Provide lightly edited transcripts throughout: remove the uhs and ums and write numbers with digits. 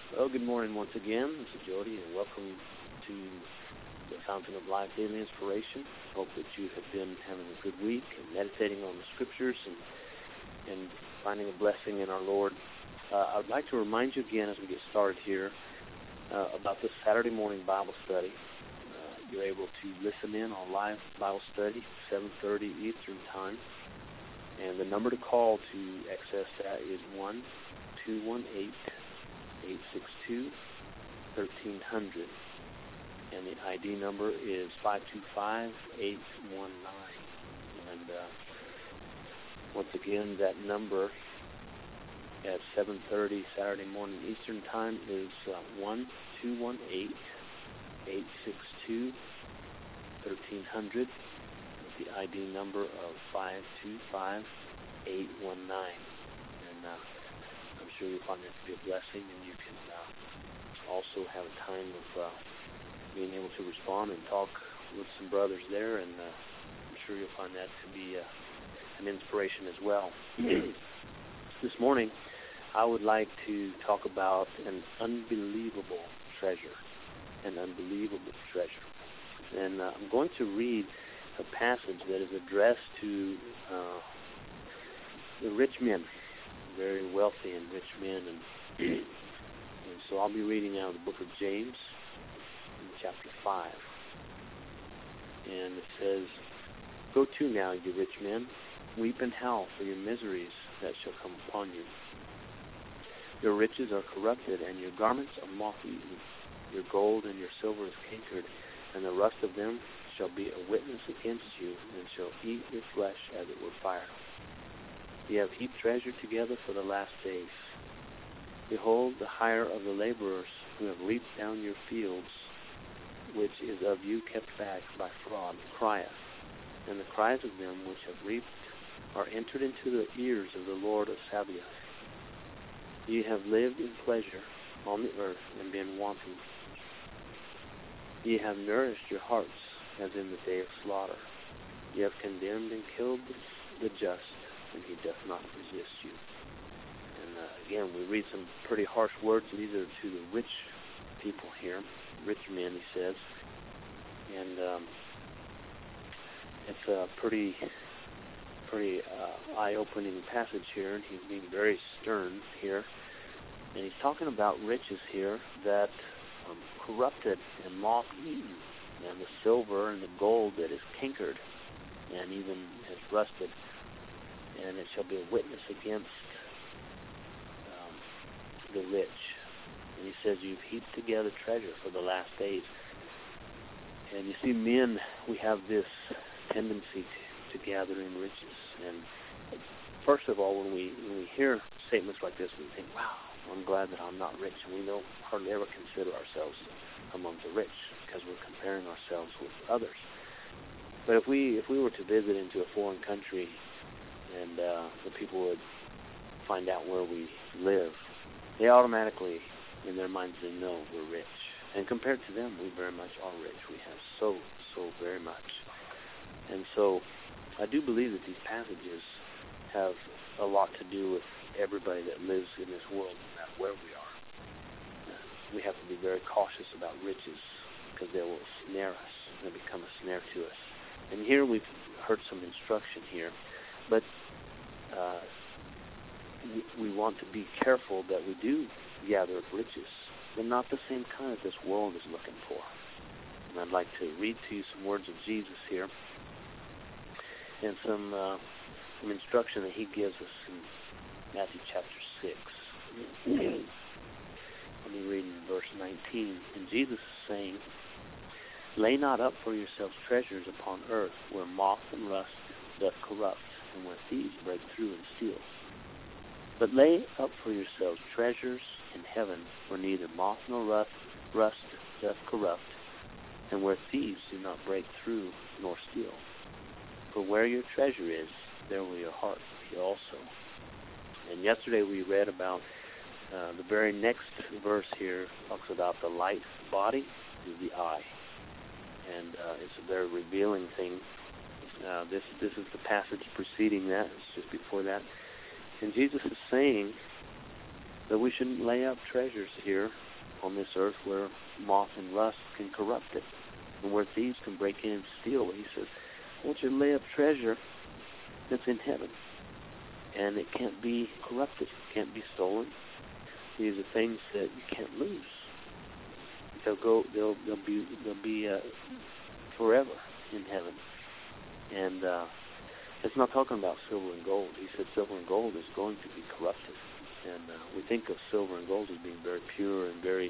Well, good morning once again. This is Jody, and welcome to the Fountain of Life Daily Inspiration. Hope that you have been having a good week and meditating on the Scriptures and finding a blessing in our Lord. I would like to remind you again as we get started here about this Saturday morning Bible study. You're able to listen in on live Bible study, 7:30 Eastern Time. And the number to call to access that is 1-218-862-1300. And the ID number is 525819. And once again, that number at 7:30 Saturday morning Eastern Time is 1-218-862-1300. The ID number of 525819. And I'm sure you'll find that to be a blessing, and you can also have a time of being able to respond and talk with some brothers there, and I'm sure you'll find that to be an inspiration as well. This morning, I would like to talk about an unbelievable treasure. An unbelievable treasure. And I'm going to read a passage that is addressed to the rich men, very wealthy and rich men. And so I'll be reading out of the book of James, in chapter 5. And it says, "Go to now, you rich men, weep and howl for your miseries that shall come upon you. Your riches are corrupted, and your garments are moth-eaten. Your gold and your silver is cankered, and the rust of them shall be a witness against you, and shall eat your flesh as it were fire. You have heaped treasure together for the last days. Behold, the hire of the laborers who have reaped down your fields, which is of you kept back by fraud, crieth, and the cries of them which have reaped are entered into the ears of the Lord of Sabaoth. Ye have lived in pleasure on the earth and been wanting. Ye have nourished your hearts as in the day of slaughter. Ye have condemned and killed the just, and he doth not resist you." And again, we read some pretty harsh words. These are to the rich people here, rich men, he says. And it's a pretty eye-opening passage here, and he's being very stern here. And he's talking about riches here that corrupted and moth-eaten, and the silver and the gold that is cankered and even has rusted, and it shall be a witness against the rich. And he says, "You've heaped together treasure for the last days." And you see, men, we have this tendency to gather in riches. And first of all, when we hear statements like this, we think, wow, I'm glad that I'm not rich. And we don't hardly ever consider ourselves among the rich because we're comparing ourselves with others. But if we were to visit into a foreign country and the people would find out where we live, they automatically, in their minds, they know we're rich. And compared to them, we very much are rich. We have so very much. And so I do believe that these passages have a lot to do with everybody that lives in this world, no matter where we are. We have to be very cautious about riches because they will snare us. They'll become a snare to us. And here we've heard some instruction here, but we want to be careful that we do gather riches, but not the same kind that this world is looking for. And I'd like to read to you some words of Jesus here and some instruction that he gives us in Matthew chapter 6. Let me read in verse 19. And Jesus is saying, "Lay not up for yourselves treasures upon earth, where moth and rust doth corrupt, and where thieves break through and steal. But lay up for yourselves treasures in heaven, where neither moth nor rust doth corrupt, and where thieves do not break through nor steal. For where your treasure is, there will your heart be also." And yesterday we read about the very next verse here talks about the light body is the eye. And it's a very revealing thing. This is the passage preceding that. It's just before that. And Jesus is saying that we shouldn't lay up treasures here on this earth where moth and rust can corrupt it, and where thieves can break in and steal. He says, I want you to lay up treasure that's in heaven, and it can't be corrupted, can't be stolen. These are things that you can't lose. They'll be forever in heaven. And it's not talking about silver and gold. He said silver and gold is going to be corrupted. And we think of silver and gold as being very pure and very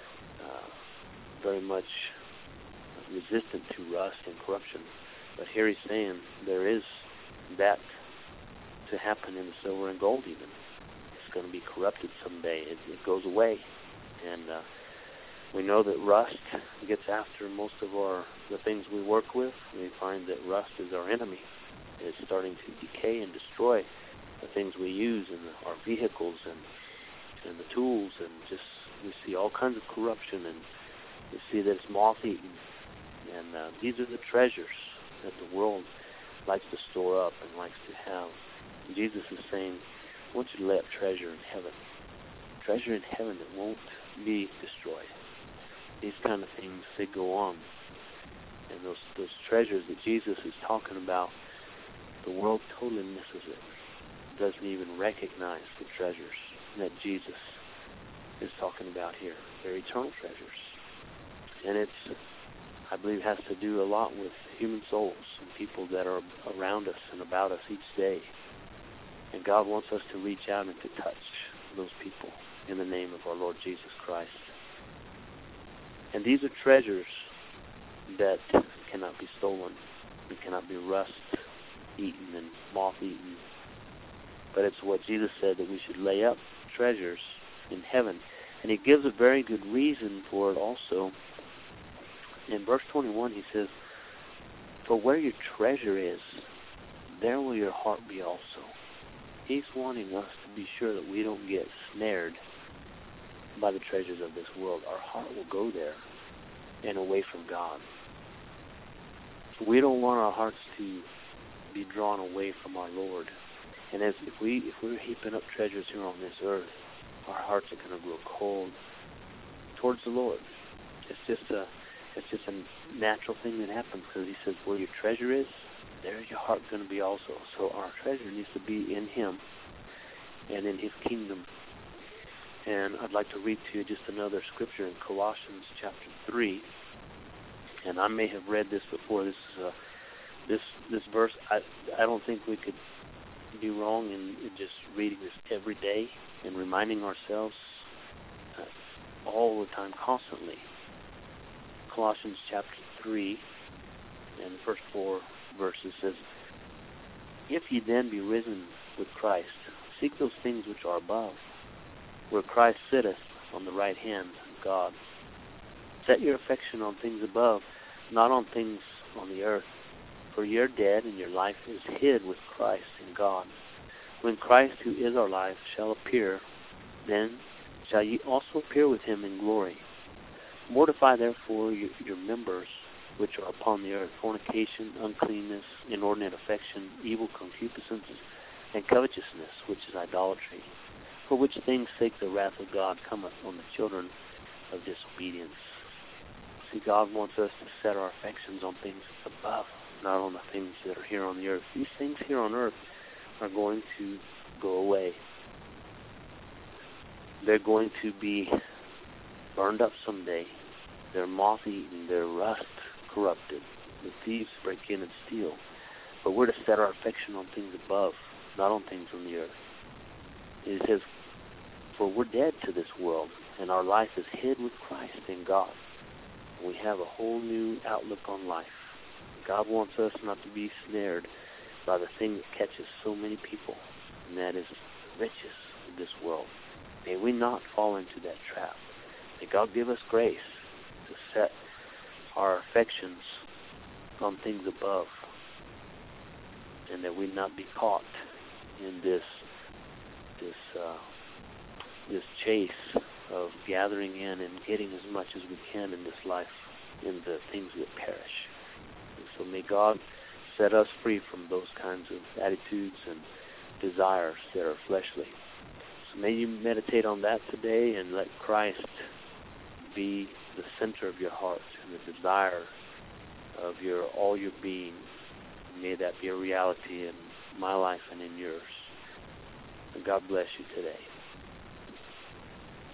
much resistant to rust and corruption. But here he's saying there is that to happen in the silver and gold even. It's going to be corrupted someday. It goes away. And we know that rust gets after most of the things we work with. We find that rust is our enemy. It's starting to decay and destroy the things we use in our vehicles and the tools, and just we see all kinds of corruption, and we see that it's moth-eaten. And these are the treasures that the world likes to store up and likes to have. And Jesus is saying, I want you to lay up treasure in heaven. Treasure in heaven that won't be destroyed. These kind of things, they go on. And those treasures that Jesus is talking about, the world totally misses it. Doesn't even recognize the treasures that Jesus is talking about here. They're eternal treasures. And it's, I believe, has to do a lot with human souls and people that are around us and about us each day. And God wants us to reach out and to touch those people in the name of our Lord Jesus Christ. And these are treasures that cannot be stolen. It cannot be rust-eaten and moth-eaten. But it's what Jesus said, that we should lay up treasures in heaven. And he gives a very good reason for it also. In verse 21, he says, for where your treasure is, there will your heart be also. He's wanting us to be sure that we don't get snared by the treasures of this world. Our heart will go there and away from God. We don't want our hearts to be drawn away from our Lord. And if we're heaping up treasures here on this earth, our hearts are going to grow cold towards the Lord. It's just a natural thing that happens, because he says, where your treasure is, there's your heart going to be also. So our treasure needs to be in him and in his kingdom. And I'd like to read to you just another scripture in Colossians chapter 3. And I may have read this before. This is this verse. I don't think we could be wrong in just reading this every day and reminding ourselves all the time, constantly. Colossians chapter 3 and the first 4 verses says, if ye then be risen with Christ, seek those things which are above, where Christ sitteth on the right hand of God. Set your affection on things above, not on things on the earth. For you're dead, and your life is hid with Christ in God. When Christ, who is our life, shall appear, then shall ye also appear with him in glory. Mortify therefore your members which are upon the earth, fornication, uncleanness, inordinate affection, evil concupiscence, and covetousness, which is idolatry. For which things sake the wrath of God cometh on the children of disobedience. See, God wants us to set our affections on things above, not on the things that are here on the earth. These things here on earth are going to go away. They're going to be burned up someday. They're moth-eaten. They're rust-corrupted. The thieves break in and steal. But we're to set our affection on things above, not on things on the earth. It says, for we're dead to this world, and our life is hid with Christ in God. We have a whole new outlook on life. God wants us not to be snared by the thing that catches so many people, and that is the riches of this world. May we not fall into that trap. May God give us grace to set our affections on things above, and that we not be caught in this chase of gathering in and getting as much as we can in this life in the things that perish. And so may God set us free from those kinds of attitudes and desires that are fleshly, So may you meditate on that today and let Christ be the center of your heart and the desire of all your being. May that be a reality in my life and in yours. And God bless you today.